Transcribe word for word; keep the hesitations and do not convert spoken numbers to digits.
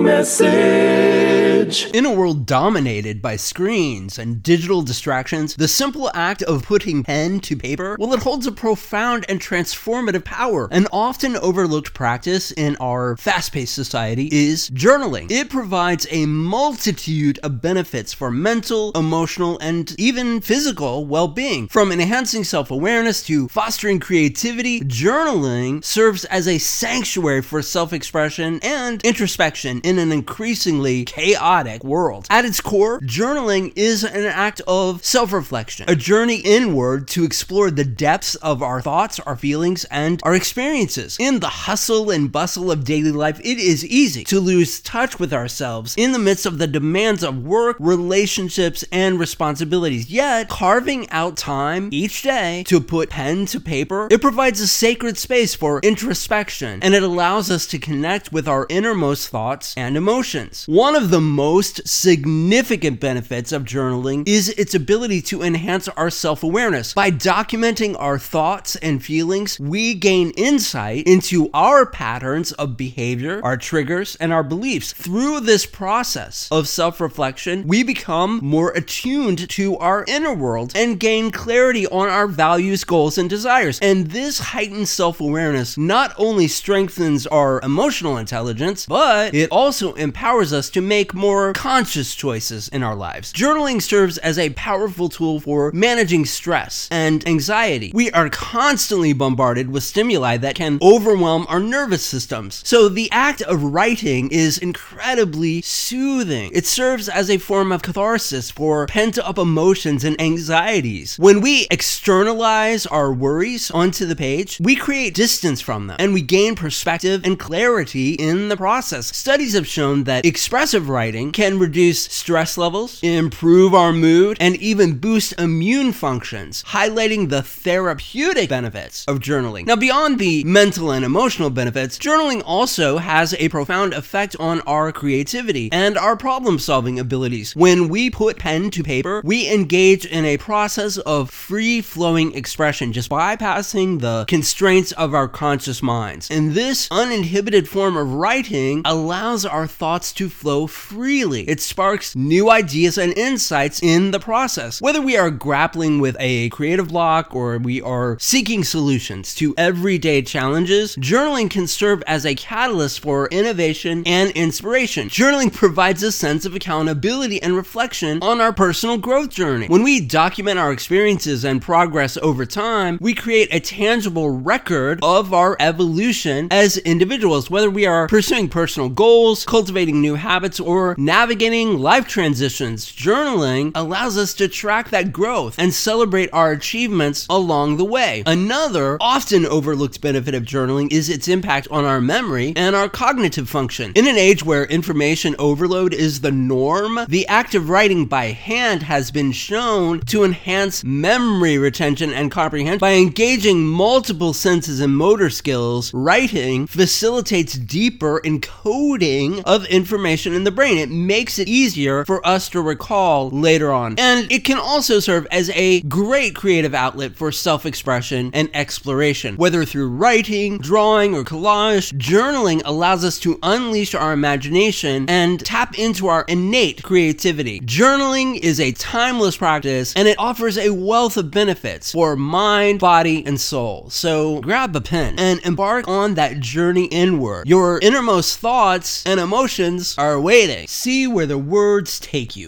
message. In a world dominated by screens and digital distractions, the simple act of putting pen to paper, well, it holds a profound and transformative power. An often overlooked practice in our fast-paced society is journaling. It provides a multitude of benefits for mental, emotional, and even physical well-being. From enhancing self-awareness to fostering creativity, journaling serves as a sanctuary for self-expression and introspection in an increasingly chaotic world. At its core, journaling is an act of self-reflection, a journey inward to explore the depths of our thoughts, our feelings, and our experiences. In the hustle and bustle of daily life, it is easy to lose touch with ourselves in the midst of the demands of work, relationships, and responsibilities. Yet, carving out time each day to put pen to paper, it provides a sacred space for introspection, and it allows us to connect with our innermost thoughts and emotions. One of the most significant benefits of journaling is its ability to enhance our self-awareness. By documenting our thoughts and feelings, we gain insight into our patterns of behavior, our triggers, and our beliefs. Through this process of self-reflection, we become more attuned to our inner world and gain clarity on our values, goals, and desires. And this heightened self-awareness not only strengthens our emotional intelligence, but it also empowers us to make more conscious choices in our lives. Journaling serves as a powerful tool for managing stress and anxiety. We are constantly bombarded with stimuli that can overwhelm our nervous systems. So the act of writing is incredibly soothing. It serves as a form of catharsis for pent-up emotions and anxieties. When we externalize our worries onto the page, we create distance from them, and we gain perspective and clarity in the process. Studies have shown that expressive writing can reduce stress levels, improve our mood, and even boost immune functions, highlighting the therapeutic benefits of journaling. Now, beyond the mental and emotional benefits, journaling also has a profound effect on our creativity and our problem-solving abilities. When we put pen to paper, we engage in a process of free-flowing expression, just bypassing the constraints of our conscious minds. And this uninhibited form of writing allows our thoughts to flow freely. It sparks new ideas and insights in the process. Whether we are grappling with a creative block or we are seeking solutions to everyday challenges, journaling can serve as a catalyst for innovation and inspiration. Journaling provides a sense of accountability and reflection on our personal growth journey. When we document our experiences and progress over time, we create a tangible record of our evolution as individuals. Whether we are pursuing personal goals, cultivating new habits, or navigating life transitions, journaling allows us to track that growth and celebrate our achievements along the way. Another often overlooked benefit of journaling is its impact on our memory and our cognitive function. In an age where information overload is the norm, the act of writing by hand has been shown to enhance memory retention and comprehension. By engaging multiple senses and motor skills, writing facilitates deeper encoding of information in the brain. It makes it easier for us to recall later on. And it can also serve as a great creative outlet for self-expression and exploration. Whether through writing, drawing, or collage, journaling allows us to unleash our imagination and tap into our innate creativity. Journaling is a timeless practice, and it offers a wealth of benefits for mind, body, and soul. So grab a pen and embark on that journey inward. Your innermost thoughts and emotions are waiting. See where the words take you.